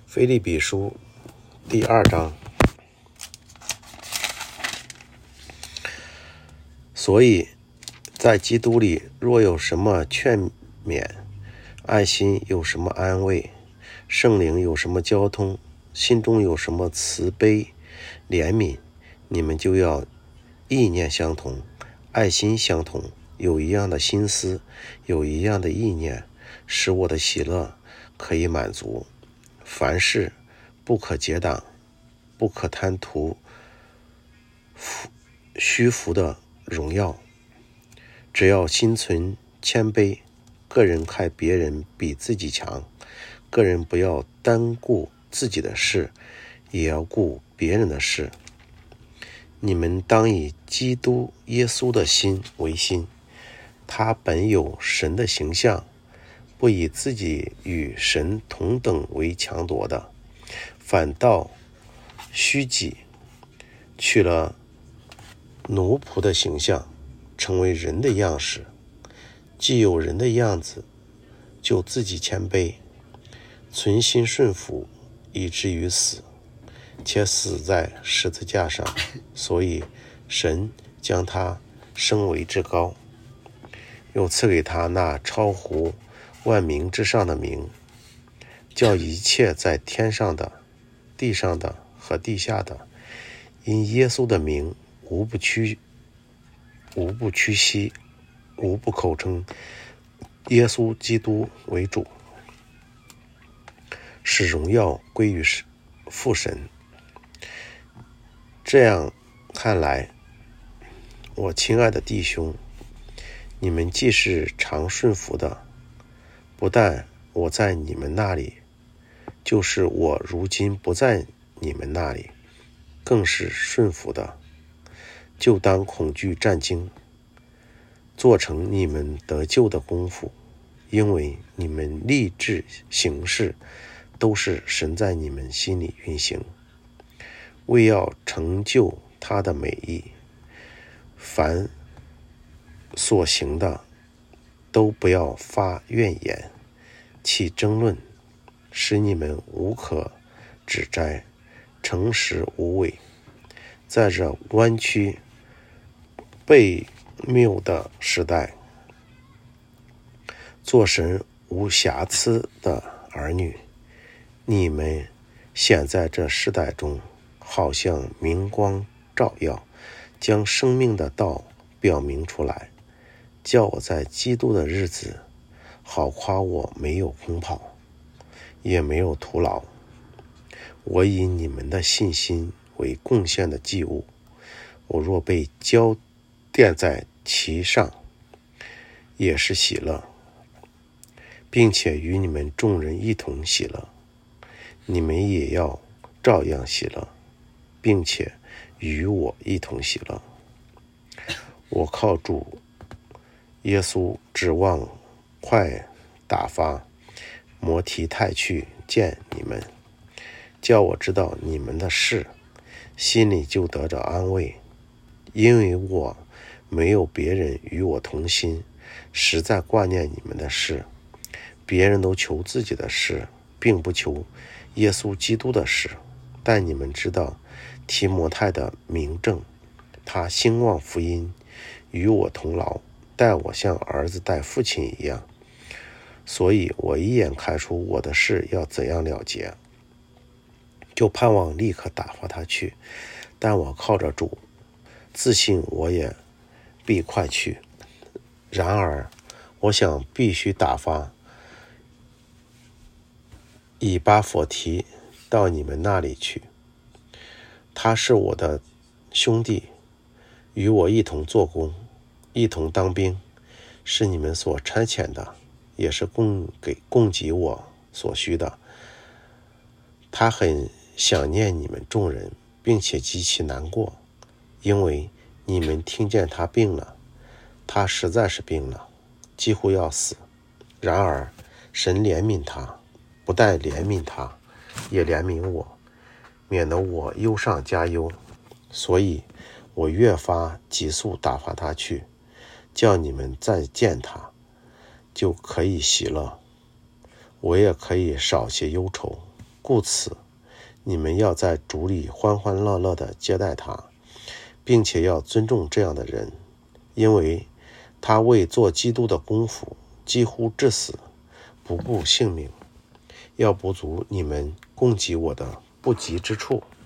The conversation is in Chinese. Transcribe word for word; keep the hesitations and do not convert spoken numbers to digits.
腓立比书第二章。所以在基督里，若有什么劝勉，爱心有什么安慰，圣灵有什么交通，心中有什么慈悲怜悯，你们就要意念相同，爱心相同，有一样的心思，有一样的意念，使我的喜乐可以满足。凡事不可结党，不可贪图虚浮的荣耀，只要心存谦卑，个人看别人比自己强，个人不要单顾自己的事，也要顾别人的事。你们当以基督耶稣的心为心，他本有神的形象，不以自己与神同等为强夺的，反倒虚己，取了奴仆的形象，成为人的样式。既有人的样子，就自己谦卑，存心顺服，以至于死，且死在十字架上。所以神将他升为至高，又赐给他那超乎万名之上的名，叫一切在天上的、地上的和地下的，因耶稣的名，无不屈无不屈膝，无不口称耶稣基督为主，使荣耀归于父神。这样看来，我亲爱的弟兄，你们既是常顺服的，不但我在你们那里，就是我如今不在你们那里，更是顺服的，就当恐惧战惊，做成你们得救的功夫，因为你们立志行事，都是神在你们心里运行，为要成就他的美意。凡所行的，都不要发怨言，起争论，使你们无可指摘，诚实无伪。在这弯曲悖谬的时代，做神无瑕疵的儿女，你们显在这世代中，好像明光照耀，将生命的道表明出来，叫我在基督的日子，好夸我没有空跑，也没有徒劳。我以你们的信心为贡献的祭物，我若被交奠在其上，也是喜乐，并且与你们众人一同喜乐。你们也要照样喜乐，并且与我一同喜乐。我靠主耶稣指望快打发摩提太去见你们，叫我知道你们的事，心里就得着安慰。因为我没有别人与我同心，实在挂念你们的事。别人都求自己的事，并不求耶稣基督的事。但你们知道提摩太的明证，他兴旺福音，与我同劳，待我像儿子待父亲一样。所以我一眼看出我的事要怎样了结，就盼望立刻打发他去。但我靠着主，自信我也必快去。然而我想必须打发以巴弗提到你们那里去，他是我的兄弟，与我一同做工，一同当兵，是你们所差遣的，也是供给供给我所需的。他很想念你们众人，并且极其难过，因为你们听见他病了，他实在是病了，几乎要死。然而神怜悯他，不但怜悯他，也怜悯我，免得我忧上加忧。所以我越发急速打发他去，叫你们再见他，就可以喜乐，我也可以少些忧愁， 故此，你们要在主里欢欢乐乐地接待他，并且要尊重这样的人，因为他为做基督的功夫几乎致死，不顾性命，要补足你们供给我的不及之处。